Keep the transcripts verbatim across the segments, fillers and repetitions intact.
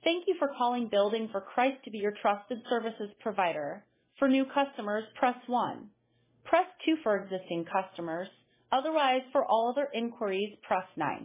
Thank you for calling Building for Christ to be your trusted services provider. For new customers, press one. Press two for existing customers. Otherwise, for all other inquiries, press nine.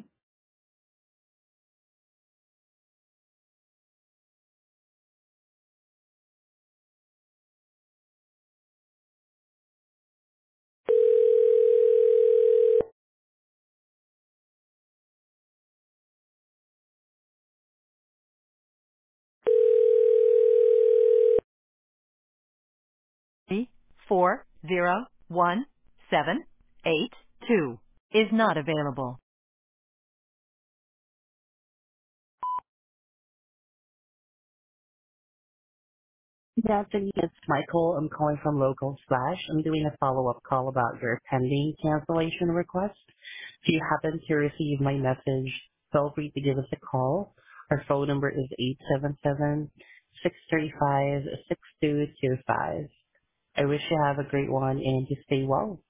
Four zero one seven eight two is not available. Good afternoon. It's Michael. I'm calling from Local Slash. I'm doing a follow-up call about your pending cancellation request. If you happen to receive my message, feel free to give us a call. Our phone number is eight seven seven, six three five, six two two five. I wish you have a great one and you stay well.